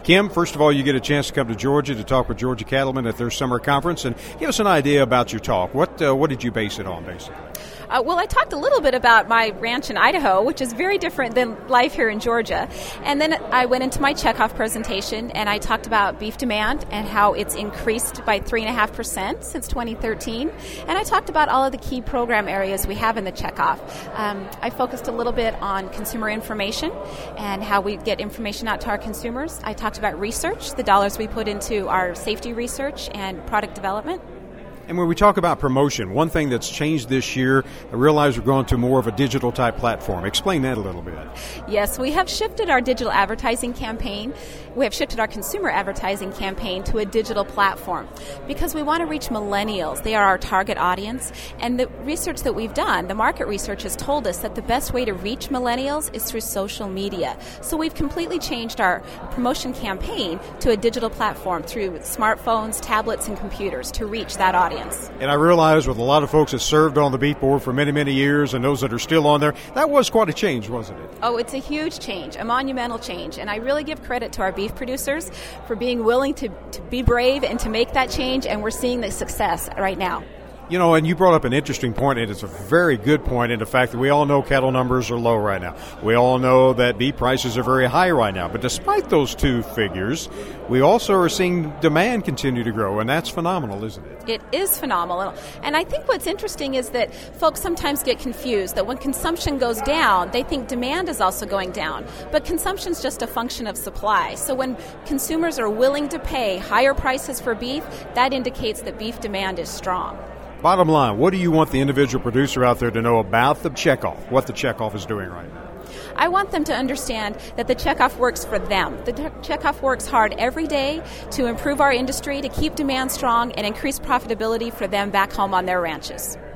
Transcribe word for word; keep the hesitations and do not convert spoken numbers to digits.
Kim, first of all, you get a chance to come to Georgia to talk with Georgia Cattlemen at their summer conference, and give us an idea about your talk. What uh, what did you base it on, basically? Uh, well, I talked a little bit about my ranch in Idaho, which is very different than life here in Georgia. And then I went into my checkoff presentation, and I talked about beef demand and how it's increased by three point five percent since twenty thirteen. And I talked about all of the key program areas we have in the checkoff. Um, I focused a little bit on consumer information and how we get information out to our consumers. I talked about research, the dollars we put into our safety research and product development. And when we talk about promotion, one thing that's changed this year, I realize we're going to more of a digital type platform. Explain that a little bit. Yes, we have shifted our digital advertising campaign. We have shifted our consumer advertising campaign to a digital platform because we want to reach millennials. They are our target audience. And the research that we've done, the market research has told us that the best way to reach millennials is through social media. So we've completely changed our promotion campaign to a digital platform through smartphones, tablets, and computers to reach that audience. And I realize with a lot of folks that served on the beef board for many, many years and those that are still on there, that was quite a change, wasn't it? Oh, it's a huge change, a monumental change. And I really give credit to our beef producers for being willing to, to be brave and to make that change, and we're seeing the success right now. You know, and you brought up an interesting point, and it's a very good point in the fact that we all know cattle numbers are low right now. We all know that beef prices are very high right now. But despite those two figures, we also are seeing demand continue to grow, and that's phenomenal, isn't it? It is phenomenal. And I think what's interesting is that folks sometimes get confused that when consumption goes down, they think demand is also going down. But consumption is just a function of supply. So when consumers are willing to pay higher prices for beef, that indicates that beef demand is strong. Bottom line, what do you want the individual producer out there to know about the checkoff, what the checkoff is doing right now? I want them to understand that the checkoff works for them. The checkoff works hard every day to improve our industry, to keep demand strong, and increase profitability for them back home on their ranches.